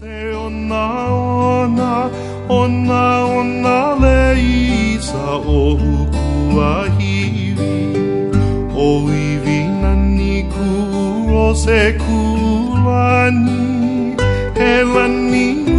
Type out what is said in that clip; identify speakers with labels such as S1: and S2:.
S1: Se ona le isa o hukua hiwi. O iwi nani ku o se kulani. He lani